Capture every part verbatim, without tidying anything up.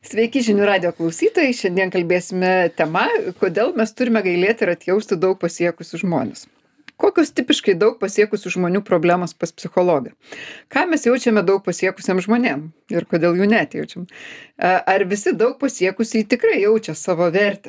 Sveiki žinių radijo klausytojai, šiandien kalbėsime tema, kodėl mes turime gailėti ir atjausti daug pasiekusių žmonės. Kokios tipiškai daug pasiekusių žmonių problemos pas psichologą? Ką mes jaučiame daug pasiekusiam žmonėm ir kodėl jų netjaučiam? Ar visi daug pasiekusiai tikrai jaučia savo vertę?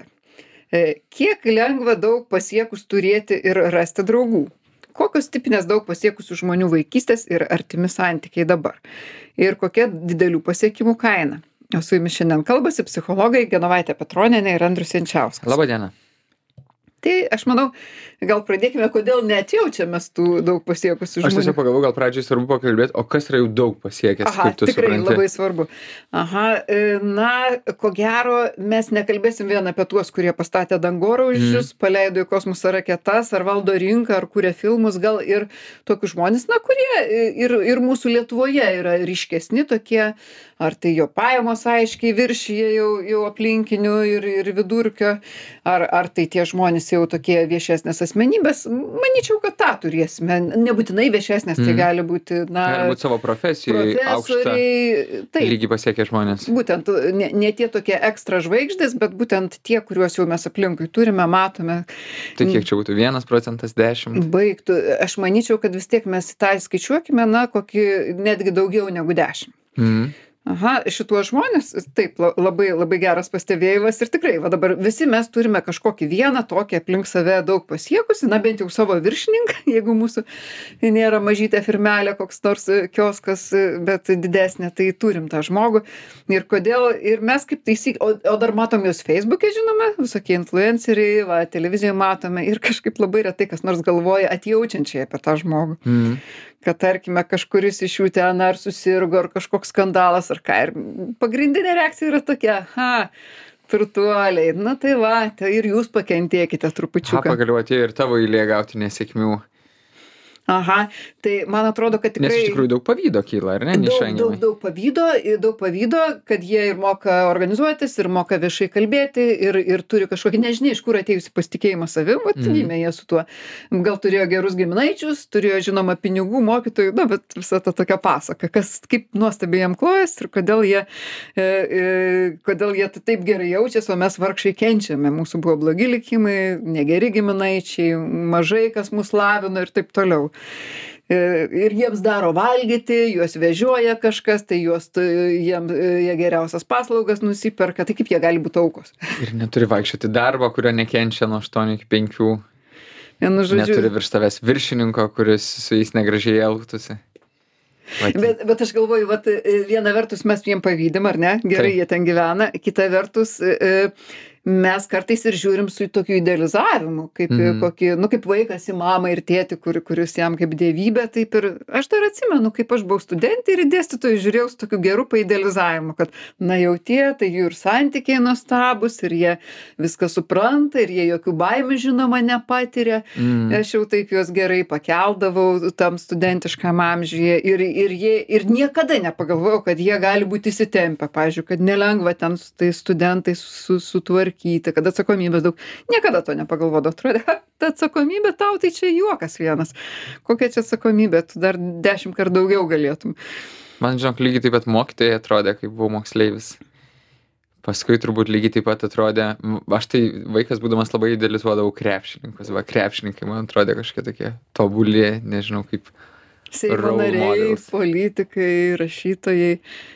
Kiek lengva daug pasiekus turėti ir rasti draugų? Kokios tipinės daug pasiekusių žmonių vaikystės ir artimi santykiai dabar? Ir kokia didelių pasiekimų kaina? O su jumis šiandien kalbasi psichologai Genovaitė Petronienė ir Andrius Jančiauskas. Labą dieną. Tai aš manau, gal pradėkime, kodėl neatjaučiamės tų daug pasiekusių žmonių. Aš tiesiog pagalvoju, gal pradžiai svarbu pakalbėti, o kas yra jau daug pasiekęs, Aha, kaip tu tikrai supranti. labai svarbu. Aha, na, ko gero, mes nekalbėsim vien apie tuos, kurie pastatė dangoraižius, mm. paleido į kosmosą raketas, ar valdo rinką, ar kūrė filmus, gal ir tokius žmonės, na, kurie ir, ir mūsų Lietuvoje yra ryškesni tokie, ar tai jo pajamos aiškiai viršyje jau, jau aplinkinių ir, ir vidurkio, ar, ar tai tie žmonės jau tokie viešesnės asmenybės. Manyčiau, kad tą turėsime. Nebūtinai viešesnės, tai mm. gali būti, na... Gali būti savo profesijai aukštą lygį pasiekę žmonės. Būtent, ne, ne tie tokie ekstra žvaigždės, bet būtent tie, kuriuos jau mes aplinkui turime, matome. Tai kiek čia būtų? Vienas procentas, dešimt? Baigtų. Aš manyčiau, kad vis tiek mes tą skaičiuokime, na, kokį netgi daugiau negu dešimt. Mm. Aha, šituos žmonės, taip, labai, labai geras pastebėjimas ir tikrai, va dabar visi mes turime kažkokį vieną tokį aplink save daug pasiekusi, na bent jau savo viršininką, jeigu mūsų nėra mažytė firmelė, koks nors kioskas, bet didesnė, tai turim tą žmogų. Ir kodėl, ir mes kaip taisyk, o, o dar matom jūs Facebook'e, žinome, visokie influenceriai, va, televizijoje matome ir kažkaip labai retai kas nors galvoja atjaučiančiai apie tą žmogų. Mm. Kad tarkime kažkuris iš jų ten ar susirgo, ar kažkoks skandalas, ar ką. Ir pagrindinė reakcija yra tokia, ha, turtuoliai, na tai va, tai ir jūs pakentėkite trupučiuką. Ha, pagaliau atėjo ir tavo eilė gauti nesėkmių. Aha, tai man atrodo, kad tikrai... Nes iš tikrųjų daug pavydo kyla, ar ne? Daug, daug, daug pavydo, daug pavydo, kad jie ir moka organizuotis, ir moka viešai kalbėti, ir, ir turi kažkokį, nežinia, iš kur atėjusi pasitikėjimą savim, vat mm. gimė jie su tuo. Gal turėjo gerus giminaičius, turėjo, žinoma, pinigų, mokytojų, na, bet visa ta tokia pasaka, kas, kaip nuostabiai jam klojas ir kodėl jie, e, e, kodėl jie taip gerai jaučiasi, o mes vargšai kenčiame. Mūsų buvo blogi likimai, negeri giminaičiai, mažai kas mus lavino ir taip toliau. Ir jiems daro valgyti, juos vežioja kažkas, tai juos, jiems, jie geriausias paslaugas nusiperka, tai kaip jie gali būti aukos. Ir neturi vaikščioti darbą, kurio nekenčia nuo aštuonių iki penkių. Ja, nu, žodžiu... Neturi virš tavęs viršininko, kuris su jais negražiai elgtųsi. Bet, bet aš galvoju, vat, viena vertus mes jiem pavydim, ar ne? Gerai, tai. Jie ten gyvena. Kita vertus, e, mes kartais ir žiūrim su tokiu idealizavimu, kaip, mm. kokį, nu, kaip vaikas į mamą ir tėtį, kur, kuris jam kaip dievybė. Taip ir aš dar atsimenu, kaip aš buvau studentė ir dėstytojai žiūrėjau su tokiu geru paidealizavimu, kad na jau tie, tai jų ir santykiai nuostabus, ir jie viską supranta, ir jie jokių baimių žinoma nepatiria. Mm. Aš jau taip juos gerai pakeldavau tam studentiškam amžiuje ir, ir, jie, ir niekada nepagalvojau, kad jie gali būti įsitempę, pavyzdžiui, kad nelengva ten su tais studentais su, sutvarkyti, kad atsakomybės daug. Niekada to nepagalvodavau. Atrodė, ta atsakomybė tau tai čia juokas vienas. Kokia čia atsakomybė, tu dar dešimt kart daugiau galėtum. Man, žinok, lygiai taip pat mokytojai atrodė, kai buvau moksleivis. Paskui turbūt lygiai taip pat atrodė, aš tai vaikas būdamas labai idealizuodavau krepšininkus. Va, krepšininkai man atrodė kažkokie tokie tobuli, nežinau kaip Seimo nariai, politikai, rašytojai.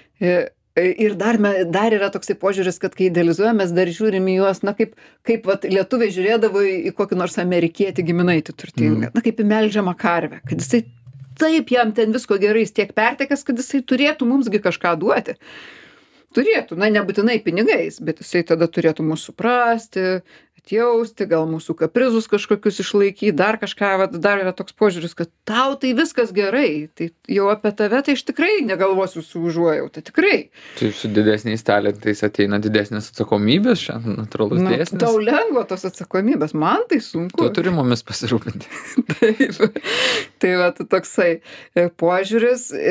Ir dar, dar yra toksai požiūris, kad kai idealizuojam, mes dar žiūrim į juos, na kaip, kaip vat, lietuviai žiūrėdavo į kokį nors amerikietį giminaitį turtingą, mm. na kaip į melžiamą karvę, kad jisai taip jam ten visko gerai, jis tiek pertekęs, kad jisai turėtų mumsgi kažką duoti. Turėtų, na nebūtinai pinigais, bet jisai tada turėtų mus suprasti, atjausti, gal mūsų kaprizus kažkokius išlaikyti, dar kažką, vat, dar yra toks požiūris, kad tau tai viskas gerai, tai jau apie tave tai aš tikrai negalvosiu su užuojauta, tikrai. Tai su didesniais talentais ateina didesnės atsakomybės, čia natūralus Na, dėsnis. tau lengva tos atsakomybės, man tai sunku. Tu turi mumis pasirūpinti. Taip, tai va, toksai požiūris.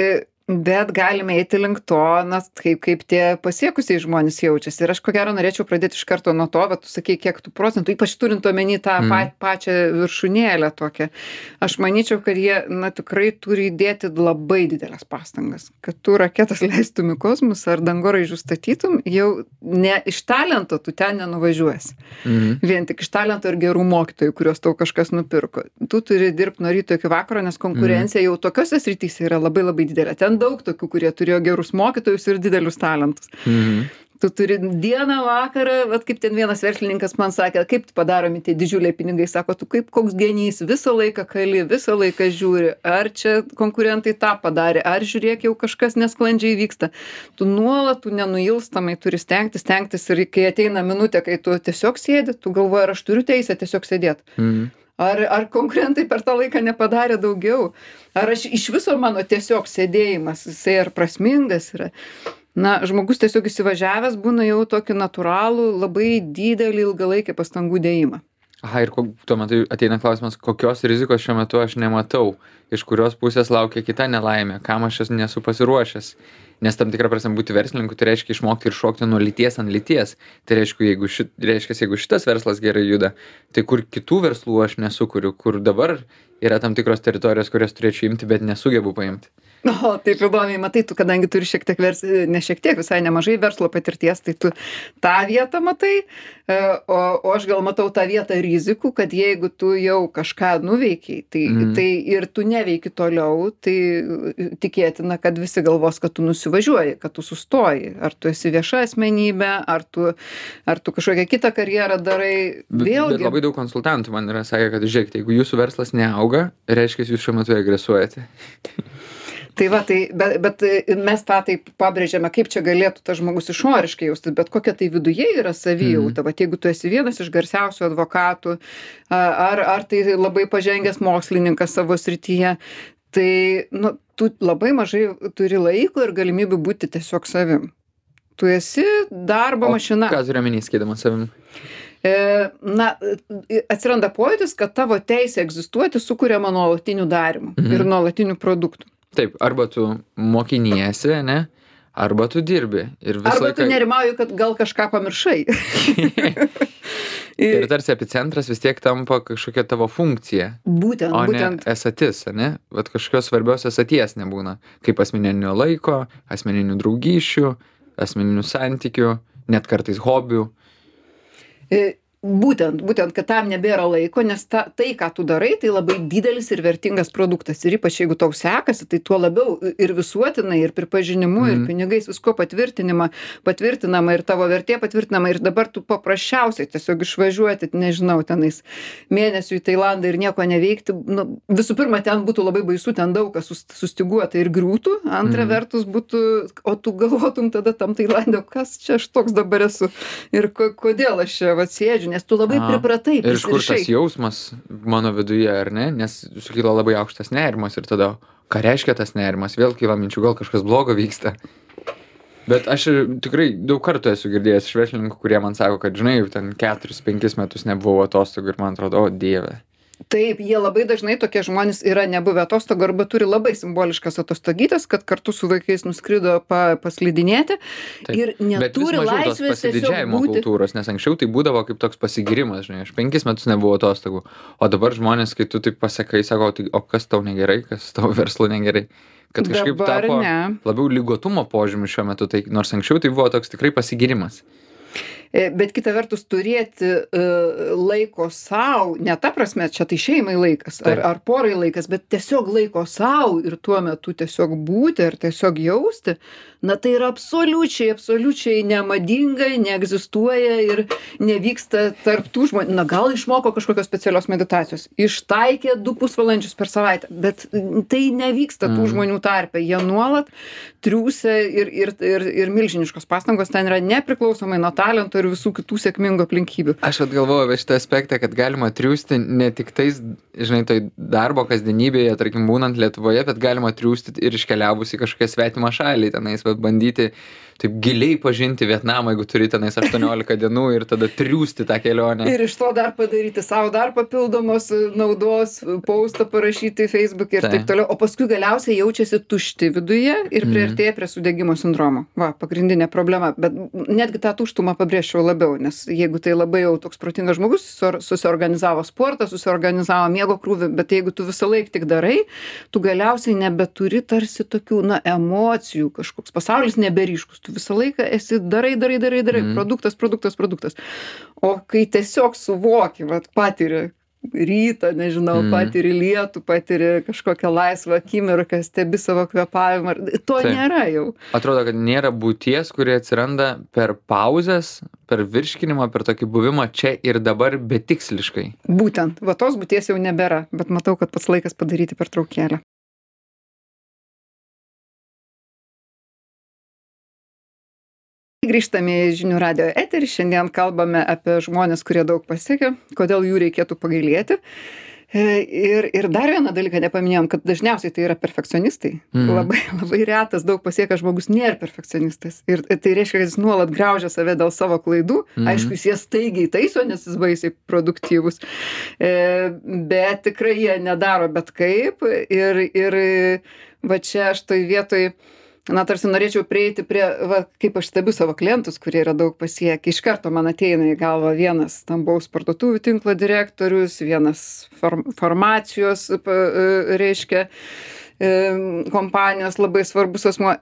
Bet galime eiti link to, na, kaip, kaip tie pasiekusiai žmonės jaučiasi. Ir aš ko gero norėčiau pradėti iš karto nuo to, bet tu sakai, kiek tų procentų, ypač turint omeny tą mm. pa, pačią viršūnėlę tokią. Aš manyčiau, kad jie, na, tikrai turi įdėti labai didelės pastangas. Kad tu raketas leistum į kosmosą ar dangoraižius statytum, jau ne iš talento tu ten nenuvažiuosi. Mm. Vien tik iš talento ir gerų mokytojų, kuriuos tau kažkas nupirko. Tu turi dirbti nuo ryto iki vakaro, nes konkurencija mm. jau tokiose srityse yra labai labai didelė. Ten daug tokių, kurie turėjo gerus mokytojus ir didelius talentus. Mhm. Tu turi dieną, vakarą, vat kaip ten vienas verslininkas man sakė, kaip padaromi tie didžiuliai pinigai, sako, tu kaip koks genys, visą laiką kali, visą laiką žiūri, ar čia konkurentai tą padarė, ar žiūrėk jau kažkas nesklandžiai vyksta. Tu nuolat, tu nenuilstamai turi stengtis, stengtis ir kai ateina minutė, kai tu tiesiog sėdi, tu galvoji, ar aš turiu teisę tiesiog sėdėti. Mhm. Ar, ar konkurentai per tą laiką nepadarė daugiau? Ar aš iš viso mano tiesiog sėdėjimas, jisai ar prasmingas yra? Na, žmogus tiesiog įsivažiavęs būna jau tokį natūralų, labai didelį ilgalaikį pastangų dėjimą. Aha, ir tuo metu ateina klausimas, kokios rizikos šiuo metu aš nematau, iš kurios pusės laukia kita nelaimė, kam aš nesu pasiruošęs. Nes tam tikrą prasme būti verslininku, tai reiškia išmokti ir šokti nuo lyties ant lyties. Tai reiškia, jeigu, šit, reiškia, jeigu šitas verslas gerai juda, tai kur kitų verslų aš nesukuriu, kur dabar yra tam tikros teritorijos, kurias turėčiau imti, bet nesugebu paimti. O, taip įdomiai, matai, tu, kadangi turi šiek tiek, vers, ne šiek tiek, visai nemažai verslo patirties, tai tu tą vietą matai, o, o aš gal matau tą vietą rizikų, kad jeigu tu jau kažką nuveikiai, tai, mm. tai ir tu neveiki toliau, tai tikėtina, kad visi galvos, kad tu nusivažiuoji, kad tu sustoji. Ar tu esi vieša asmenybė, ar tu, ar tu kažkokią kitą karjerą darai. Vėlgi. Bet labai daug konsultantų man yra sakę, kad žiūrėkite, jeigu jūsų verslas neauga, reiškia, jūs šiuo metu agresuojate. Tai va, tai, bet, bet mes tą taip pabrėžiame, kaip čia galėtų tas žmogus išoriškai jaustis, bet kokia tai viduje yra savijauta. Mm. Va, jeigu tu esi vienas iš garsiausių advokatų, ar, ar tai labai pažengęs mokslininkas savo srityje, tai nu, tu labai mažai turi laiko ir galimybių būti tiesiog savim. Tu esi darbo o mašina. Ką turiu omeny skaidamas savim? E, na, atsiranda pojūtis, kad tavo teisė egzistuoti sukuriama nuolatiniu darymu mhm. ir nuolatiniu produktu. Taip, arba tu mokiniesi, ne? Arba tu dirbi. Ir arba laiką... tu nerimauji, kad gal kažką pamiršai. Ir tarsi epicentras vis tiek tampa kažkokia tavo funkcija. Būtent, o būtent. Ne esatis, ne? Vat kažkokios svarbios esaties nebūna. Kaip asmeninio laiko, asmeninių draugysčių, asmeninių santykių, net kartais hobių. E... Būtent, būtent, kad tam nebėra laiko, nes ta, tai, ką tu darai, tai labai didelis ir vertingas produktas. Ir ypač jeigu tau sekasi, tai tuo labiau ir visuotinai, ir pripažinimu, mm. ir pinigais visko patvirtinama, patvirtinama, ir tavo vertė patvirtinama. Ir dabar tu paprasčiausiai tiesiog išvažiuoti, nežinau, tenais mėnesių į Tailandą ir nieko neveikti. Nu, visų pirma, ten būtų labai baisu, ten daug kas sustiguota ir griūtų. Antra mm. vertus būtų, o tu galvotum tada tam Tailandė, kas čia aš toks dabar esu ir ko, kodėl aš čia atsėdžiu. Nes tu labai pripratai, prisirišai. Ir iš kur tas jausmas mano viduje, ar ne? Nes sukyla labai aukštas nerimas ir tada, ką reiškia tas nerimas? Vėl kyla minčių, gal kažkas blogo vyksta. Bet aš tikrai daug kartų esu girdėjęs iš verslininkų, kurie man sako, kad, žinai, ten keturis, penkis metus nebuvau atostogų ir man atrodo, o dieve. Taip, jie labai dažnai tokie žmonės yra nebuvę atostogų arba turi labai simboliškas atostogytes, kad kartu su vaikais nuskrido pa, paslidinėti Taip. Ir neturi laisvės tiesiog būti. Kultūros, nes anksčiau tai būdavo kaip toks pasigirimas, žinai, aš penkis metus nebuvau atostogų, o dabar žmonės, kai tu taip pasakai, sako, tai, o kas tau negerai, kas tau verslo negerai, kad kažkaip dabar tapo ne. Labiau lygotumo požymių šiuo metu, tai nors anksčiau tai buvo toks tikrai pasigirimas. Bet kita vertus turėti uh, laiko sau, ne ta prasme, čia tai šeimai laikas, ar, ar porai laikas, bet tiesiog laiko sau ir tuo metu tiesiog būti ir tiesiog jausti, na tai yra absoliučiai, absoliučiai nemadinga, neegzistuoja ir nevyksta tarp tų žmonių. Na gal išmoko kažkokios specialios meditacijos, ištaikė du pusvalandžius per savaitę, bet tai nevyksta tų mm. žmonių tarpe. Jie nuolat triūsia ir, ir, ir, ir milžiniškos pastangos ten yra nepriklausomai nuo talento ir visų kitų sėkmingų aplinkybių. Aš atgalvoju apie šitą aspektą, kad galima triūsti ne tik tais, žinai, toj darbo kasdienybėje, tarkim, būnant Lietuvoje, bet galima triūsti ir iškeliavus į kažkokią svetimą šalį, tenais, bet bandyti taip giliai pažinti Vietnamą, jeigu turi tenais aštuoniolika dienų ir tada triūsti tą kelionę. Ir iš to dar padaryti savo dar papildomos naudos, postą parašyti Facebook ir tai. Taip toliau, o paskui galiausiai jaučiasi tušti viduje ir priartėja prie sudegimo sindromo. Va, pagrindinė problema, bet netgi tą tuštumą pabrėžčiau labiau, nes jeigu tai labai jau toks protingas žmogus, susiorganizavo sportą, susiorganizavo miego krūvį, bet jeigu tu visą laiką tik darai, tu galiausiai nebeturi tarsi tokių, na, emocijų, kažkoks pasaulis neberyškus, tu visą laiką esi darai, darai, darai, darai, mm. produktas, produktas, produktas. O kai tiesiog suvoki, vat, patiri rytą, nežinau, mm. patiri lietų, patiri kažkokią laisvą akimirką, stebi savo kvėpavimą, to tai nėra jau. Atrodo, kad nėra būties, kurie atsiranda per pauzes, per virškinimą, per tokį buvimą čia ir dabar betiksliškai. Būtent, va tos būties jau nebėra, bet matau, kad pats laikas padaryti pertraukėlę. Grįžtame į Žinių radijo eterį. Šiandien kalbame apie žmones, kurie daug pasiekė, kodėl jų reikėtų pagailėti. Ir, ir dar vieną dalyką nepaminėjom, kad dažniausiai tai yra perfekcionistai. Mm. Labai, labai retas daug pasiekę žmogus nėra perfekcionistas. Ir tai reiškia, kad jis nuolat graužia save dėl savo klaidų. Mm. Aišku, jis jas staigiai taiso, nes jis baisiai produktyvus. Bet tikrai jie nedaro bet kaip. Ir, ir va čia aš toj vietoj na, tarsi norėčiau prieiti prie, va, kaip aš stebiu savo klientus, kurie yra daug pasiekę. Iš karto man ateina į galvą vienas stambaus parduotuvių tinklo direktorius, vienas form, farmacijos, reiškia, kompanijos labai svarbus asmuo.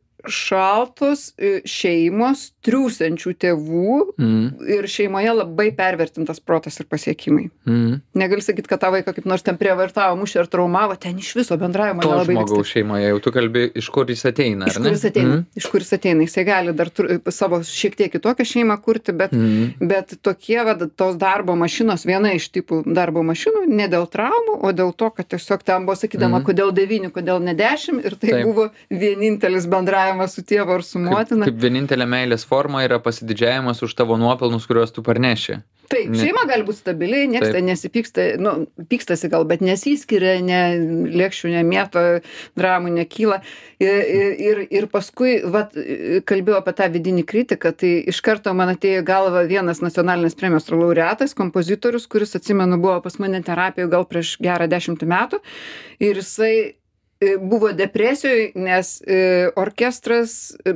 Šaltos šeimos, triūsiančių tėvų mm. ir šeimoje labai pervertintas protas ir pasiekimai. Mm. Negali sakyti, kad tą vaiką kaip nors ten prievartavo, mušė ar traumavo, ten iš viso bendravimo to nelabai vyksta. To žmogaus šeimoje, jau tu kalbi, iš kur jis ateina, ar ne? Iš kur jis ateina, mm. iš kur jis ateina. Jisai gali dar tur, savo šiek tiek kitokią šeimą kurti, bet, mm. bet tokie, va, tos darbo mašinos, viena iš tipų darbo mašinų, ne dėl traumų, o dėl to, kad tiesiog ten buvo sakydama, mm. kodėl devyni, kodėl ne dešimt, ir tai Taip. Buvo vienintelis bendravimas su tėvu ar su motina. Kaip, kaip vienintelė meilės forma yra pasididžiavimas už tavo nuopelnus, kuriuos tu parneši. Taip, ne... šeima gali būti stabiliai, niekas ten nesipyksta, nu, pykstasi gal, bet nesiskiria, ne lėkščių, nemėto, dramų nekyla. Ir, ir, ir paskui, vat, kalbėjau apie tą vidinį kritiką, tai iš karto man atėjo galva vienas nacionalinės premijos laureatas, kompozitorius, kuris, atsimenu, buvo pas mane terapijoje gal prieš gerą dešimtį metų. Ir jisai buvo depresijoje, nes orkestras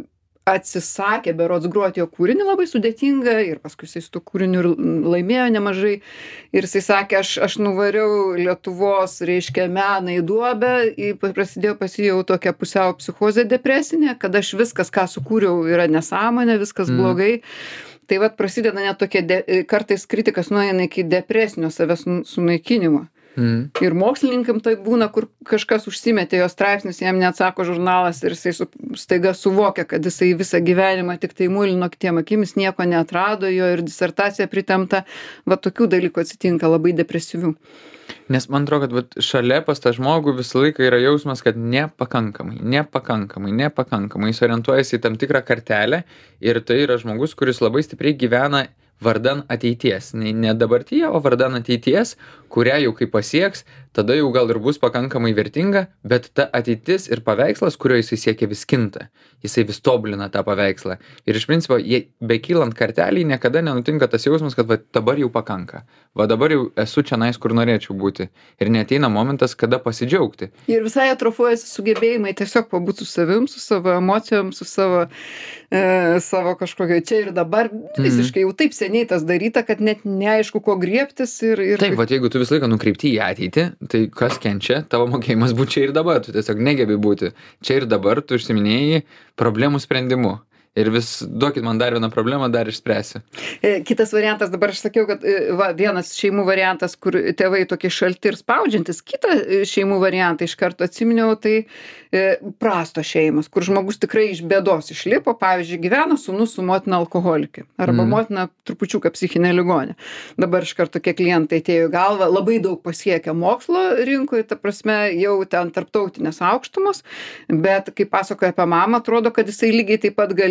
atsisakė berods groti jo kūrinį labai sudėtingą ir paskui jisai su tuo kūriniu ir laimėjo nemažai. Ir jisai sakė, aš, aš nuvariau Lietuvos, reiškia, meną į duobę, į, prasidėjo pasijau tokia pusiau psichozė depresinė, kad aš viskas, ką sukūriau, yra nesąmonė, viskas mm. blogai. Tai vat prasideda net tokia, de, kartais kritikas nueina iki depresinio savęs sunaikinimo. Mm. Ir mokslininkam tai būna, kur kažkas užsimetė jo straipsnis, jam neatsako žurnalas ir jisai su, staiga suvokia, kad jisai visą gyvenimą tik tai mulino kitiem akimis, nieko neatrado, jo ir disertacija pritemta. Va tokių dalykų atsitinka labai depresyvių. Nes man atrodo, kad vat, šalia pas tą žmogų visą laiką yra jausmas, kad nepakankamai, nepakankamai, nepakankamai. Jis orientuojasi į tam tikrą kartelę ir tai yra žmogus, kuris labai stipriai gyvena vardan ateities. Ne, ne dabartyje, o vardan ateities, kurią jau kai pasieks, tada jau gal ir bus pakankamai vertinga, bet ta ateitis ir paveikslas, kurio jisai siekia, vis kinta. Jisai vis tobulina tą paveikslą. Ir iš principo, jie, bekylant kartelį, niekada nenutinka tas jausmas, kad va, dabar jau pakanka. Va dabar jau esu čia nais, kur norėčiau būti. Ir neateina momentas, kada pasidžiaugti. Ir visai atrofuojasi sugebėjimai tiesiog pabūti su savim, su savo emocijom, su savo, e, savo kažkokio čia ir dabar. Visiškai jau taip seniai tas daryta, kad net neaišku, ko griebtis. Ir, ir... Taip, va, jeigu tu visą laiką nukreipti į ateitį, tai kas kenčia? Tavo mokėjimas būti čia ir dabar. Tu tiesiog negebi būti čia ir dabar, tu užsiminėjai problemų sprendimu. Ir vis duokit man dar vieną problemą, dar išspręsiu. Kitas variantas, dabar aš sakiau, kad va, vienas šeimų variantas, kur tėvai tokie šalti ir spaudžiantis, kitą šeimų variantą iš karto atsiminiau, tai e, prasto šeimos, kur žmogus tikrai iš bėdos išlipo, pavyzdžiui, gyvena sūnus su motina alkoholikė, arba mm. motina trupučiuką psichinė ligonė. Dabar iš karto tokie klientai atėjo į galvą, labai daug pasiekia mokslo rinkoje, ta prasme, jau ten tarptautinės aukštumos, bet kai pasakoja apie mamą, atrodo, kad jisai lygiai taip pat galėjo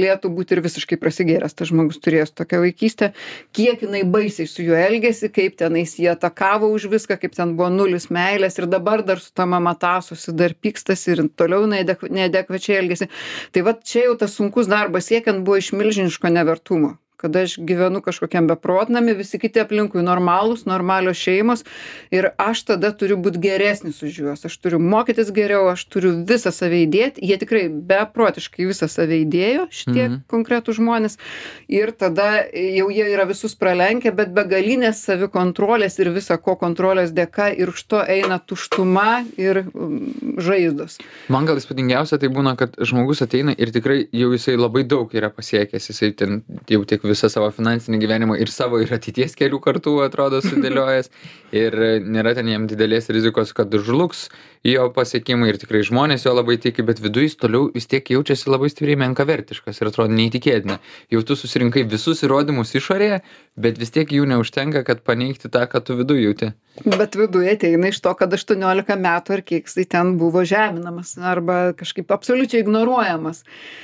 galėtų būti ir visiškai prasigėręs tas žmogus turėjęs tokią vaikystę, kiek jinai baisiai su juo elgėsi, kaip tenais jie atakavo už viską, kaip ten buvo nulis meilės ir dabar dar su ta mama tasosi, dar pykstasi ir toliau neadekvačiai elgėsi. Tai va čia jau tas sunkus darbas siekiant buvo iš milžiniško nevertumo. Kada aš gyvenu kažkokiam beprotnami, visi kiti aplinkui normalūs, normalios šeimos ir aš tada turiu būti geresnis už juos, aš turiu mokytis geriau, aš turiu visą save įdėti, jie tikrai beprotiškai visą save įdėjo, šitie mhm. konkretų žmonės ir tada jau jie yra visus pralenkę, bet begalinės savikontrolės ir visa ko kontrolės dėka ir už to eina tuštuma ir žaizdos. Man gal įspūdingiausia tai būna, kad žmogus ateina ir tikrai jau jisai labai daug yra pasiekęs, jisai ten jau tiek visą savo finansinį gyvenimą ir savo ir ateities kelių kartų atrodo sudėliojęs ir nėra ten jam didelės rizikos, kad žlugs jo pasiekimai ir tikrai žmonės jo labai tiki, bet viduj jis toliau vis tiek jaučiasi labai stipriai menkavertiškas ir atrodo neįtikėtina. Jau tu susirinkai visus įrodymus išorėje, bet vis tiek jų neužtenka, kad paneigti tą, ką tu viduj jauti. Bet viduje ateina iš to, kad aštuoniolika metų ar kiek jisai ten buvo žeminamas arba kažkaip absoliučiai ignoruojamas.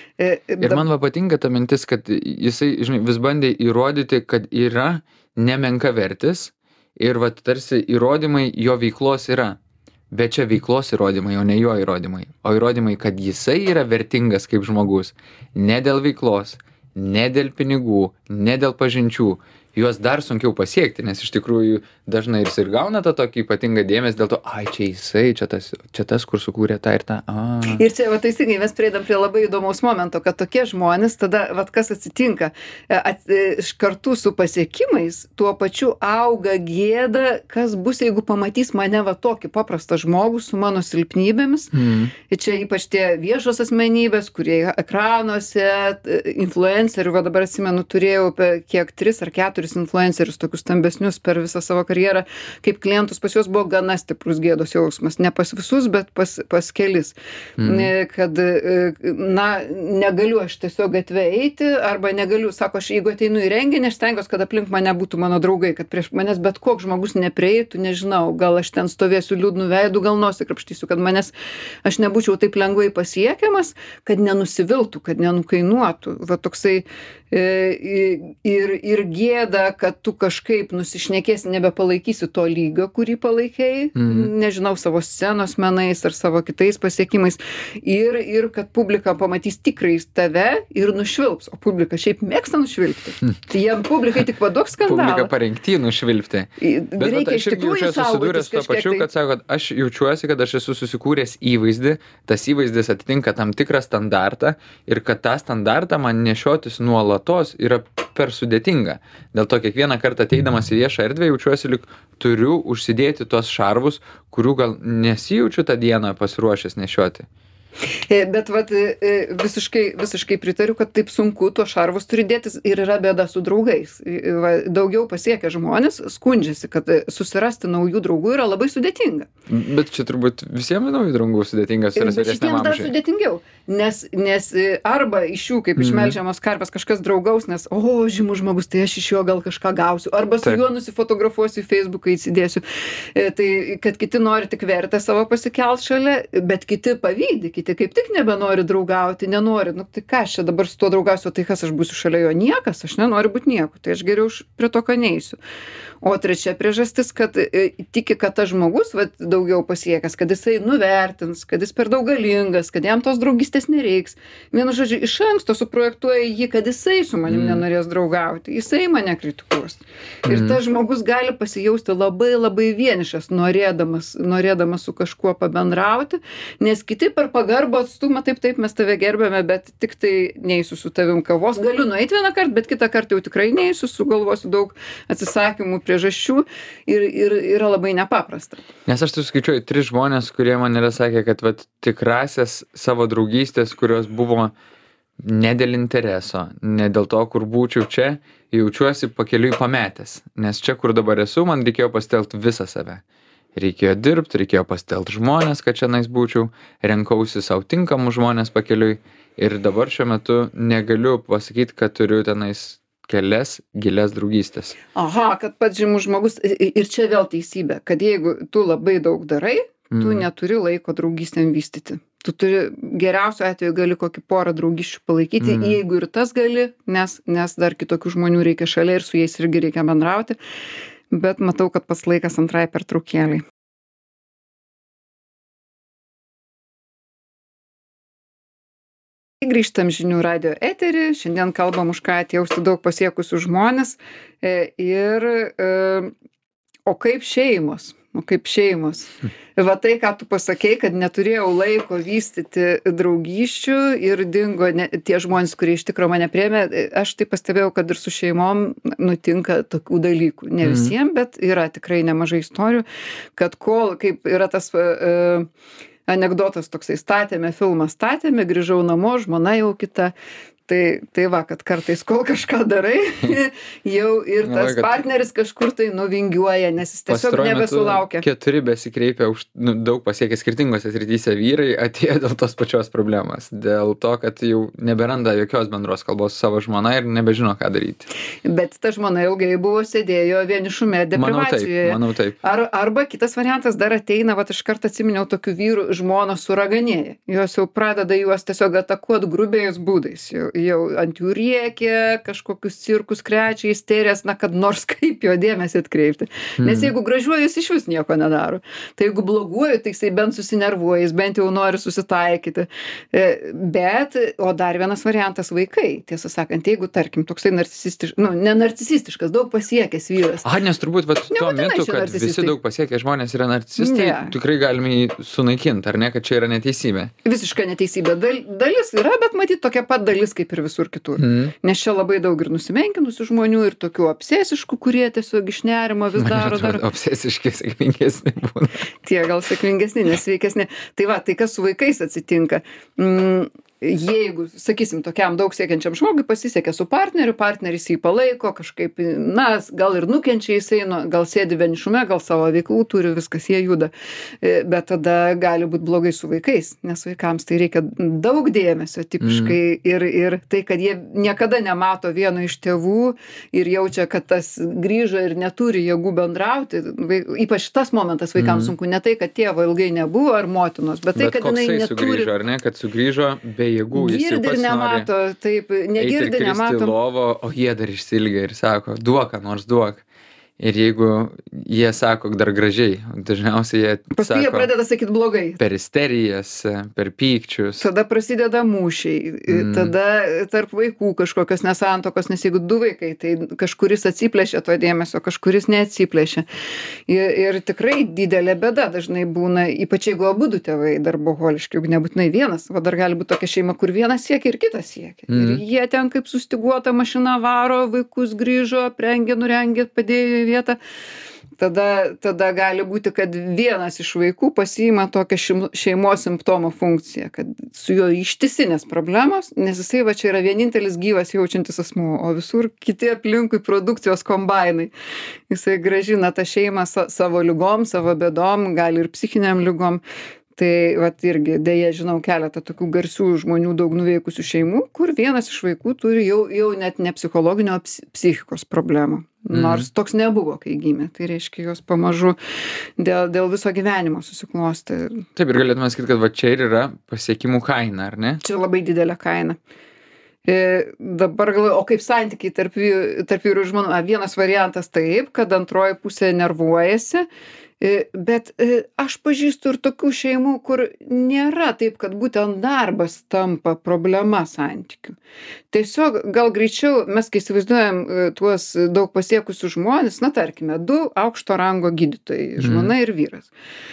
Ir man va patinka ta mintis, kad jisai, žinai, vis bandė įrodyti, kad yra nemenkavertis ir va tarsi įrodymai jo veiklos yra. Bet čia veiklos įrodymai, o ne jo įrodymai. O įrodymai, kad jisai yra vertingas kaip žmogus. Ne dėl veiklos, ne dėl pinigų, ne dėl pažinčių. Juos dar sunkiau pasiekti, nes iš tikrųjų dažnai ir gauna tą tokį ypatingą dėmesį dėl to, ai, čia jisai, čia tas, čia tas kur sukūrė tą ir tą. A. Ir čia, va, teisingai, mes prieidam prie labai įdomaus momento, kad tokie žmonės, tada, va, kas atsitinka, at, kartu su pasiekimais, tuo pačiu auga gėda, kas bus, jeigu pamatys mane va tokį paprastą žmogų su mano silpnybėmis. Mm. Ir čia ypač tie viešos asmenybės, kurie ekranuose, influencerių, va dabar atsimenu, turėjau kiek tris ar keturis influencerius, tokius stambesnius per visą savo karjerą, kaip klientus pas juos buvo gana stiprus gėdos jausmas. Ne pas visus, bet pas, pas kelis. Mm. Kad, na, negaliu aš tiesiog gatve eiti, arba negaliu, sako, aš jeigu ateinu į renginį, aš stengiuosi, kad aplink mane būtų mano draugai, kad prieš manęs bet koks žmogus neprieitų, nežinau, gal aš ten stovėsiu liūdnų veidų, gal nosį krapštysiu, kad manęs aš nebūčiau taip lengvai pasiekiamas, kad nenusiviltų, kad nenukainuotų. Va toksai ir, ir gėda, kad tu kažkaip nusišnekėsi, nebepalaikysi to lygio, kurį palaikei, mm. nežinau, savo scenos menais ar savo kitais pasiekimais, ir, ir kad publika pamatys tikrai tave ir nušvilps, o publika šiaip mėgsta nušvilpti. Mm. Tai jiem publikai tik paduok skandalą. Publika parengti nušvilpti. Bet reikia iš tikrųjų saugotis kažkiek. Pačiu, kad sako, kad aš jaučiuosi, kad aš esu susikūręs įvaizdį, tas įvaizdis atitinka tam tikrą standartą ir kad tą standartą man nešiotis nuolatos yra per sudėtinga. Dėl to kiekvieną kartą ateidamas į viešą erdvę jaučiuosi, lyg turiu užsidėti tuos šarvus, kurių gal nesijaučiu tą dieną pasiruošęs nešioti. Bet vat, visiškai, visiškai pritariu, kad taip sunku tuos šarvus turi dėtis ir yra bėda su draugais. Va, daugiau pasiekę žmonės skundžiasi, kad susirasti naujų draugų yra labai sudėtinga. Bet čia turbūt visiems naujų draugų sudėtinga susirasti vyresniam amžiui. Bet šitiems dar sudėtingiau, nes, nes arba iš jų, kaip iš melžiamos karvės, kažkas draugaus, nes, o, žymus žmogus, tai aš iš jo gal kažką gausiu, arba su Taip. juo nusifotografuosiu, į Facebooką įsidėsiu. Tai, kad kiti nori tik vertę savo pasikelt šalia, bet kiti pavydi, kiti kaip tik nebenori draugauti, nenori, nu tai ką aš čia dabar su tuo draugausiu, tai kas aš būsiu šalia jo, niekas, aš nenoriu būti nieku, tai aš geriau prie to, ką neisiu. O trečia priežastis, kad e, tiki, kad tas žmogus vat, daugiau pasiekęs, kad jisai nuvertins, kad jis per daug galingas, kad jam tos draugystės nereiks. Vienu žodžiu, iš anksto suprojektuoja jį, kad jisai su manim mm. nenorės draugauti, jisai mane kritikuos. Ir mm. tas žmogus gali pasijausti labai labai vienišas, norėdamas, norėdamas su kažkuo pabendrauti, nes kiti per pagarbą atstumą, taip, taip, mes tave gerbėme, bet tik tai neįsiu su tavim kavos. Galiu nueiti vieną kartą, bet kitą kartą jau tikrai neįsiu, sugalvosiu daug atsisakymų priežasčių ir, ir yra labai nepaprasta. Nes aš tai skaičiuoju tris žmonės, kurie man yra sakę, kad vat, tikrasias savo draugystės, kurios buvo ne dėl intereso, ne dėl to, kur būčiau čia, jaučiuosi pakeliui pametęs. Nes čia, kur dabar esu, man reikėjo pasitelkti visą save. Reikėjo dirbti, reikėjo pasitelkti žmonės, kad čia nais būčiau, renkausi savo tinkamus žmonės pakeliui ir dabar šiuo metu negaliu pasakyti, kad turiu tenais kelias gilias draugystės. Aha, kad pats žymus žmogus, ir čia vėl teisybė, kad jeigu tu labai daug darai, tu mm. neturi laiko draugystėm vystyti. Tu turi geriausiu atveju gali kokį porą draugysčių palaikyti, Mm. jeigu ir tas gali, nes, nes dar kitokių žmonių reikia šalia ir su jais irgi reikia bendrauti. Bet matau, kad pats laikas antrai pertraukėlei. Grįžtam žinių radijo eterį. Šiandien kalbam, už ką atjausti daug pasiekusių žmonės. E, ir, e, o kaip šeimos? O kaip šeimos? Va tai, ką tu pasakei, kad neturėjau laiko vystyti draugysčių ir dingo ne, tie žmonės, kurie iš tikrųjų mane priėmė. Aš tai pastebėjau, kad ir su šeimom nutinka tokių dalykų. Ne visiems, bet yra tikrai nemažai istorijų, kad kol, kaip yra tas... E, anekdotas toksai, statėme filmą, statėme, grįžau namo, žmona jau kita. Tai, tai va, kad kartais kol kažką darai, jau ir tas Galvoju, kad partneris kažkur tai nuvingiuoja, nes jis tiesiog pastaruoju metu nebesulaukia. Keturi besikreipia, už, nu, daug pasiekę skirtingose srityse vyrai atėjo dėl tos pačios problemos. Dėl to, kad jau neberanda jokios bendros kalbos su savo žmona ir nebežino, ką daryti. Bet ta žmona ilgai buvo sėdėjo vienišume, deprivacijoje. Manau taip, manau taip. Ar, arba kitas variantas dar ateina, va aš kartą atsiminiau tokių vyrų, žmonos suraganėja. Jos jau pradeda juos tiesiog atakuoti grubiais būdais. Jau, jau ant jų rėkia, kažkokius cirkus krečia, isterijas, na, kad nors kaip jo dėmesį atkreipti. Nes jeigu gražiuoju, jis iš vis nieko nedaro. Tai jeigu bloguoju, tai jisai bent susinervuoja, jis bent jau nori susitaikyti. Bet, o dar vienas variantas vaikai. Tiesą sakant, jeigu, tarkim, toksai narcisistiškas, nu, ne narcisistiškas, daug pasiekęs vyras. A, nes turbūt, vat, tuo Nebūtinai metu, čia kad narcisistai. visi daug pasiekę žmonės yra narcisistai, Ne. tikrai galime jį sunaikinti, ar ne, kad čia yra neteisybė. Visiška neteisybė. Dal, dalis yra, bet matyt tokia pat dalis kaip ir visur kitur. Mm. Nes čia labai daug ir nusimenkinusių žmonių, ir tokių obsesiškų, kurie tiesiog iš nerimo vis Man daro. atrodo, daro. obsesiškai sėkmingesni būna. Tie gal sėkmingesni, nesveikesni. Tai va, tai kas su vaikais atsitinka? Mm, jeigu, sakysim, tokiam daug siekiančiam žmogui pasisekė su partneriu, partneris jį palaiko, kažkaip, na, gal ir nukenčia jisai, nu, gal sėdi vienišume, gal savo veiklų turi, viskas jie juda. E, Bet tada gali būti blogai su vaikais, nes vaikams tai reikia daug dėmesio tipiškai ir, ir tai, kad jie niekada nemato vieno iš tėvų ir jaučia, kad tas grįžo ir neturi jėgų bendrauti. Vaik, ypač tas momentas vaikams sunku, ne tai, kad tėvo ilgai nebuvo ar motinos, bet tai, Bet kad jinai koksai neturi. sugrįžo, ar ne, kad sugrįžo be jėgų, jis jau Girdi ir pats nemato, taip, nori eiti ir negirdi, kristi į nemato. lovą, o jie dar išsilgia ir sako, duok, ką nors duok. Ir jeigu jie sako dar gražiai, dažniausiai jie Paskui jie sako pradeda sakyti blogai. per isterijas, per pykčius. Tada prasideda mūšiai, Mm. tada tarp vaikų kažkokios nesantokos, nes jeigu du vaikai, tai kažkuris atsiplėšia to dėmesio, kažkuris neatsiplėšia. Ir, ir tikrai didelė bėda dažnai būna, ypač jeigu abu du tėvai darboholiški, juk nebūtinai vienas, o dar gali būti tokia šeima, kur vienas siekia ir kitas siekia. Mm. Ir jie ten kaip sustiguota mašina varo, vaikus grįžo, aprengė, nurengė, padėjo į vietą. Tada, tada gali būti, kad vienas iš vaikų pasiima tokią šeim- šeimos simptomo funkciją, kad su juo ištisinės problemos, nes jisai va čia yra vienintelis gyvas jaučiantis asmuo, o visur kiti aplinkui produkcijos kombainai. Jisai gražina tą šeimą sa- savo lygom, savo bėdom, gali ir psichiniam lygom. Tai vat irgi dėja žinau keletą tokių garsių žmonių, daug nuveikusių šeimų, kur vienas iš vaikų turi jau, jau net ne psichologinio, o psi- psichikos problemų. Nors toks nebuvo, kai gimė. Tai reiškia, jos pamažu dėl, dėl viso gyvenimo susiklosti. Taip, ir galėtume sakyti, kad va čia ir yra pasiekimų kaina, ar ne? Čia labai didelė kaina. E, dabar galvoju, o kaip santykiai tarp, vy- tarp vyrų ir žmonų? A, vienas variantas taip, kad antroji pusė nervuojasi. E, Bet e, aš pažįstu ir tokių šeimų, kur nėra taip, kad būtent darbas tampa problema santykių. Tiesiog gal greičiau mes, kai įsivaizduojam e, tuos daug pasiekusius žmonės, na tarkime, du aukšto rango gydytojai, žmona ir vyras.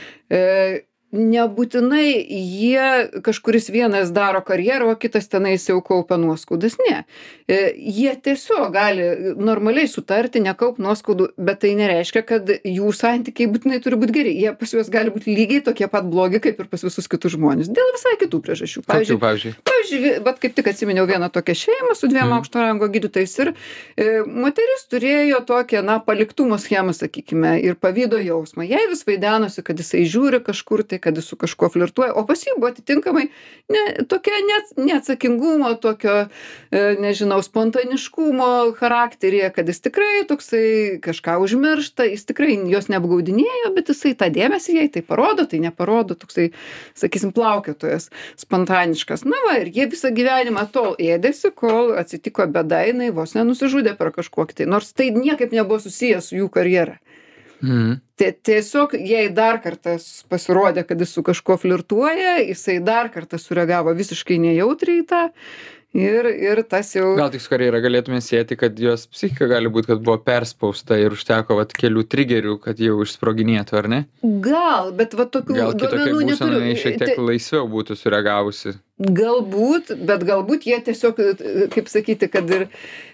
E, Nebūtinai jie kažkuris vienas daro karjerą, o kitas tenais jau kaupia nuoskaudas. Ne. E, Jie tiesiog gali normaliai sutarti, nekaup nuoskaudų, bet tai nereiškia, kad jų santykiai būtinai turi būti geri. Jie pas juos gali būti lygiai tokie pat blogi, kaip ir pas visus kitus žmonės. Dėl visai kitų priežasčių. Kokių, pavyzdžiui? Pavyzdžiui, bet kaip tik atsiminiau vieną tokią šeimą su dviem Mm. aukšto rango gydytojais ir e, moteris turėjo tokią, na, paliktumo schemą, sakykime, ir pavydo jausmą. Jai vis vaidenosi, kad jisai žiūri kažkur tai, kad jis su kažkuo flirtuoja, o pas jį buvo atitinkamai ne, tokia ne, neatsakingumo, tokio, e, nežinau, spontaniškumo charakteryje, kad jis tikrai toksai kažką užmiršta, jis tikrai jos neapgaudinėjo, bet jisai tą dėmesį jai tai parodo, tai neparodo, toksai, sakysim, plaukiotojas, spontaniškas. Na va, ir jie visą gyvenimą tol ėdėsi, kol atsitiko bėda, jinai vos nenusižudė per kažkokį tai, nors tai niekaip nebuvo susijęs su jų karjera. Mhm. Tiesiog jai dar kartą pasirodė, kad jis su kažkuo flirtuoja, jisai dar kartą sureagavo visiškai nejautriai į tą ir, ir tas jau... Gal tik su karjera galėtume sėti, kad jos psichika gali būti, kad buvo perspausta ir užteko vat, kelių trigerių, kad jau išsproginėtų, ar ne? Gal, bet va tokių Gal kitokia duomenų būsena neturiu. šiek tiek laisviau būtų sureagavusi. Galbūt, bet galbūt jie tiesiog, kaip sakyti, kad ir,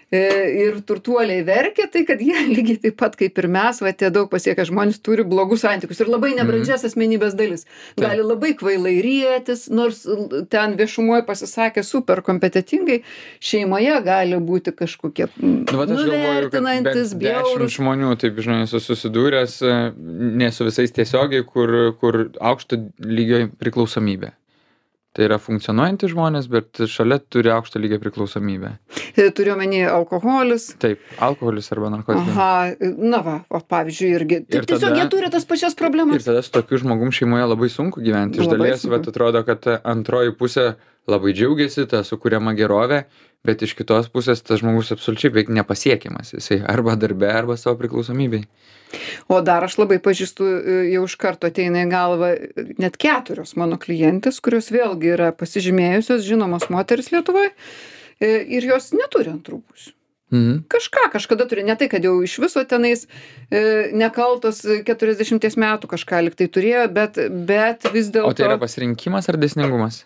ir turtuoliai verkia, tai kad jie lygiai taip pat kaip ir mes, va tie daug pasiekę žmonės turi blogus santykius ir labai nebrandžias mm. asmenybės dalis. Gali labai kvailai rietis, nors ten viešumoje pasisakė super kompetitingai, šeimoje gali būti kažkokie nu, nuvertinantis, bjaurus. Dešimt žmonių, taip žinai, esu susidūręs, ne su visais tiesiogiai, kur, kur aukšto lygio priklausomybė. Tai yra funkcionuojantys žmonės, bet šalia turi aukšto lygio priklausomybę. Turiu omeny alkoholis. Taip, alkoholis arba narkotikai. Aha, na va, o pavyzdžiui, irgi. Ir tiesiog tada, jie turi tas pačias problemas. Ir tada su tokiu žmogum šeimoje labai sunku gyventi. Iš Labai dalies, sunku. vat, atrodo, kad antroji pusė labai džiaugiasi, ta sukuriama gerovė, bet iš kitos pusės tas žmogus absoliučiai beveik nepasiekiamas. Jisai arba darbe, arba savo priklausomybei. O dar aš labai pažįstu, jau iš karto ateina į galvą net keturios mano klientės, kurios vėlgi yra pasižymėjusios, žinomos moteris Lietuvoje, ir jos neturi antrų pusių. Mhm. Kažką, kažkada turi, ne tai, kad jau iš viso tenais e, nekaltos keturiasdešimties metų kažką liktai turėjo, bet, bet vis dėlto... O tai yra pasirinkimas ar dėsningumas?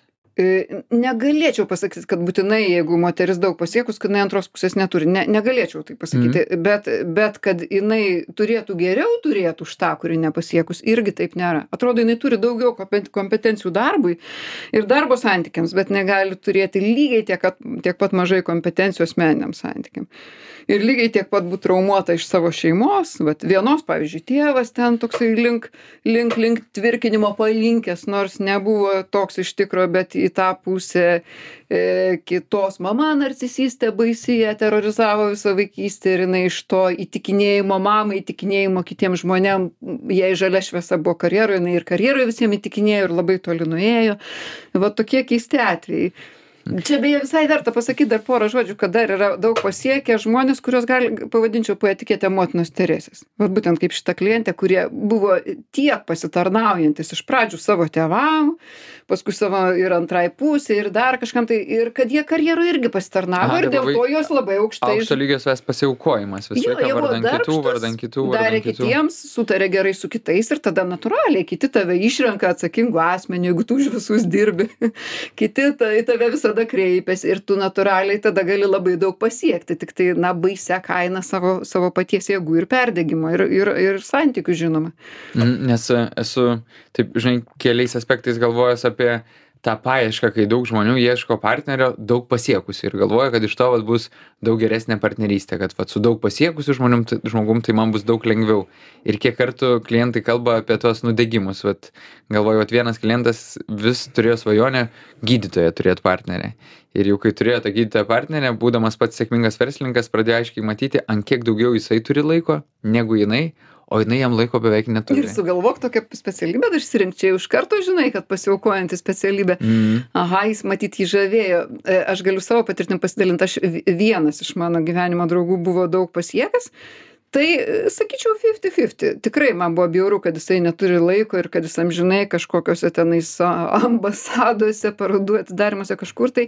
Negalėčiau pasakyti, kad būtinai, jeigu moteris daug pasiekus, kad jinai antros pusės neturi. Ne, negalėčiau tai pasakyti, mm. bet, bet kad jinai turėtų geriau turėtų už tą, kuri nepasiekus, irgi taip nėra. Atrodo, jinai turi daugiau kompetencijų darbui ir darbo santykiams, bet negali turėti lygiai tiek, tiek pat mažai kompetencijų asmeniniam santykiam. Ir lygiai tiek pat būti traumuota iš savo šeimos, vat vienos, pavyzdžiui, tėvas ten toksai link, link, link tvirkinimo palinkęs, nors nebuvo toks iš tikro, bet į tą pusę e, kitos mama narcisistė baisi, ją terorizavo visą vaikystę ir jinai iš to įtikinėjimo mamai, įtikinėjimo kitiems žmonėm, jai žalia šviesa buvo karjeroje, jinai ir karjeroje visiems įtikinėjo ir labai toli nuėjo. Va tokie keisti atvejai. Čia beje visai verta pasakyti dar porą žodžių, kad dar yra daug pasiekę žmonės, kurios gali, pavadinčiau po etiketę motinos Teresės. Vat būtent kaip šita klientė, kurie buvo tiek pasitarnaujantis iš pradžių savo tėvam, paskui savo ir antrai pusė ir dar kažkam tai, ir kad jie karjerų irgi pasitarnavo ir dėl to jos labai aukštai. Aukšto lygio savęs pasiaukojimas, vis laiką vardan kitų, vardan kitų, vardan darė kitų. Kitiems, sutarė gerai su kitais ir tada natūraliai kiti tave išrenka atsakingų asmenių, jeigu tu už visus dirbi. Kiti tai tave visada kreipiasi ir tu natūraliai tada gali labai daug pasiekti, tik tai, na, baisia kaina savo, savo paties jėgų ir perdegimo ir, ir, ir santykių, žinoma. Nes esu, taip, žinai, keliais aspektais galvojęs apie tą paiešką, kai daug žmonių ieško partnerio daug pasiekusių ir galvoja, kad iš to vat, bus daug geresnė partnerystė, kad vat, su daug pasiekusių žmonėm, tai, žmogum tai man bus daug lengviau. Ir kiek kartų klientai kalba apie tos nudegimus. Vat, galvoju, vat, vienas klientas vis turėjo svajonę gydytoją turėti partnerę. Ir jau kai turėjo tą gydytoją partnerę, būdamas pats sėkmingas verslininkas, pradėjo aiškiai matyti, ant kiek daugiau jisai turi laiko negu jinai, o jinai jam laiko beveik neturi. Ir sugalvok tokią specialybę, dar išsirinkčiai iš karto žinai, kad pasiaukojanti specialybė. Mm. Aha, jis matyt jį žavėjo. Aš galiu savo patirtim pasidalinti, aš vienas iš mano gyvenimo draugų buvo daug pasiekęs. Tai, sakyčiau, fifty fifty. Tikrai man buvo bjauru, kad jisai neturi laiko ir kad jis amžinai kažkokiose tenais ambasadose, parodų atidarimuose kažkur tai.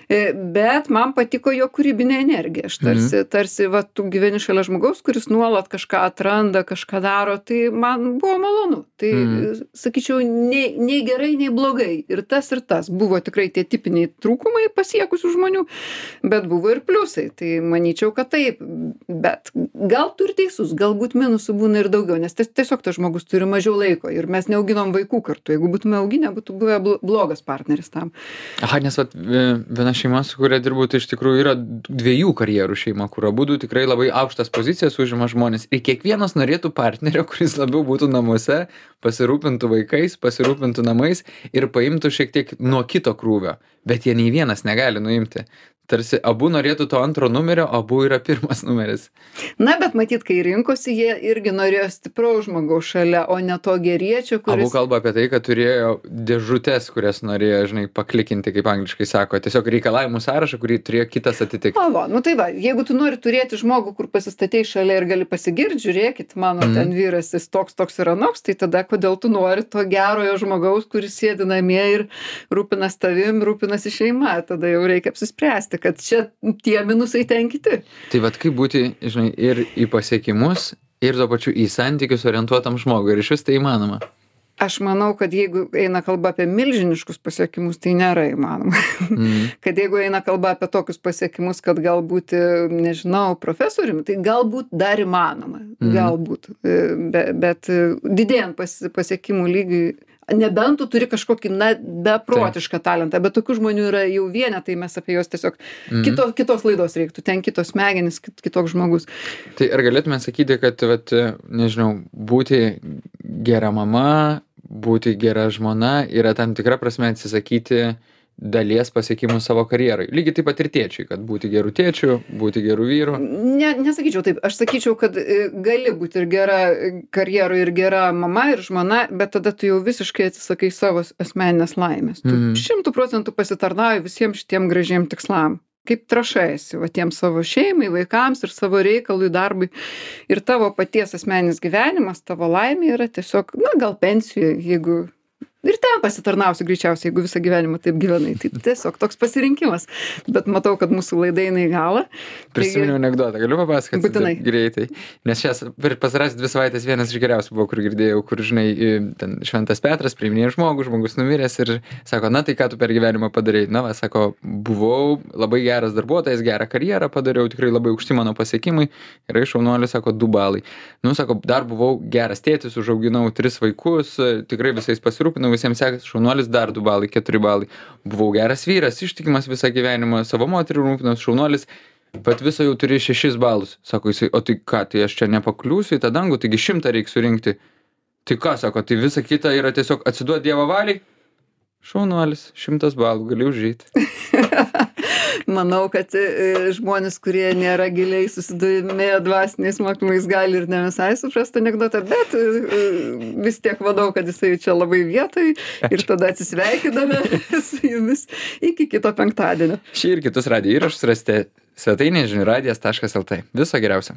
Bet man patiko jo kūrybinė energija. Aš tarsi, mhm. tarsi, va, tu gyveni šalia žmogaus, kuris nuolat kažką atranda, kažką daro. Tai man buvo malonu. Tai, mhm. sakyčiau, nei, nei gerai, nei blogai. Ir tas, ir tas. Buvo tikrai tie tipiniai trūkumai pasiekusių žmonių, bet buvo ir pliusai. Tai manyčiau, kad taip. Bet gal turi ir teisus, galbūt minusų būna ir daugiau, nes tiesiog tas žmogus turi mažiau laiko ir mes neauginom vaikų kartu. Jeigu būtume auginę, būtų buvę blogas partneris tam. Aha, nes vat, viena šeima, su kuria dirbu, tai iš tikrųjų yra dviejų karjerų šeima, kur abudu tikrai labai aukštas pozicijas užima žmonės. Ir kiekvienas norėtų partnerio, kuris labiau būtų namuose, pasirūpintų vaikais, pasirūpintų namais ir paimtų šiek tiek nuo kito krūvio. Bet jie nei vienas negali nuimti. Tarsi abu norėtų to antro numerio, abu yra pirmas numeris. Na, bet matyt, kai rinkosi, jie irgi norėjo stipraus žmogaus šalia, o ne to geriečio, kuris... Abu kalba apie tai, kad turėjo dėžutės, kurias norėjo, žinai, paklikinti, kaip angliškai sako. Tiesiog reikalavimų sąrašą, kurį turėjo kitas atitikti. O, va, nu tai va, jeigu tu nori turėti žmogų, kur pasistatei šalia ir gali pasigirti, žiūrėkit, mano mm. ten vyras, jis toks, toks yra noks, tai tada kodėl tu nori to gerojo žmogaus, kuris sėdi namie ir rūpinas tavim, rūpinasi šeima, tada jau reikia apsispręsti, kad čia tie minusai ten kiti. Tai vat kaip būti, žinai, ir į pasiekimus, ir tuo pačiu į santykius orientuotam žmogui. Ir iš vis tai įmanoma. Aš manau, kad jeigu eina kalba apie milžiniškus pasiekimus, tai nėra įmanoma. Mm. Kad jeigu eina kalba apie tokius pasiekimus, kad galbūt, nežinau, profesoriumi, tai galbūt dar įmanoma. Mm. Galbūt. Be, bet didėjant pas, pasiekimų lygiui, nebent tu turi kažkokį, na, beprotišką talentą, bet tokių žmonių yra jau vienetai, mes apie juos tiesiog mm. kito, kitos laidos reiktų, ten kitos smegenys, kit, kitoks žmogus. Tai ar galėtume sakyti, kad, vat, nežinau, būti gera mama, būti gera žmona yra tam tikra prasme atsisakyti dalies pasiekimų savo karjerai. Lygiai taip pat ir tėčiui, kad būti gerų tėčių, būti gerų vyrų. Ne, nesakyčiau taip. Aš sakyčiau, kad gali būti ir gera karjerų, ir gera mama, ir žmona, bet tada tu jau visiškai atsisakai savo asmeninės laimės. Tu mm. šimtų procentų pasitarnauji visiems šitiem gražiem tikslam. Kaip trašaisi, va tiem savo šeimai, vaikams ir savo reikalui, darbui. Ir tavo paties asmeninis gyvenimas, tavo laimė yra tiesiog, na, gal pensijoje, jeigu... Ir ten pasitarnausi greičiausiai, jeigu visą gyvenimą taip gyvenai. Tai tiesiog toks pasirinkimas. Bet matau, kad mūsų laida eina į galą. Prisiminiau taigi... anekdotą, galiu papasakoti? Būtinai. Greitai. Nes šias per pasarąsias dvi savaitės vienas iš geriausių buvo, kur girdėjau, kur, žinai, ten Šventas Petras priiminėjo žmogų, žmogus numiręs ir sako, na tai ką tu per gyvenimą padarei? Na, va, sako, buvau labai geras darbuotojas, gerą karjerą padariau, tikrai labai aukšti mano pasiekimai. Ir šaunuolis sako, du balai. Nu, sako, dar buvau geras tėtis, užauginau tris vaikus, tikrai visais pasirūpinau, visiems sekasi, šaunuolis dar du balai, keturi balai. Buvau geras vyras, ištikimas visą gyvenimą, savo moterį rūpinos, šaunuolis, bet viso jau turi šešis balus. Sako jisai, o tai ką, tai aš čia nepakliūsiu į tą dangų, taigi šimtą reikia surinkti. Tai ką, sako, tai visa kita yra tiesiog atsiduoti Dievo valiai? Šaunuolis, šimtas balų, gali užžyti. Manau, kad e, žmonės, kurie nėra giliai susidomėję dvasiniais mokymais, gali ir ne visai suprasti anekdotą, bet e, vis tiek manau, kad jisai čia labai vietoj ir tada atsisveikiname su jumis iki kito penktadienio. Šį ir kitus radijo įrašus rasite svetainėje žinių radijas taškas lt. Viso geriausio.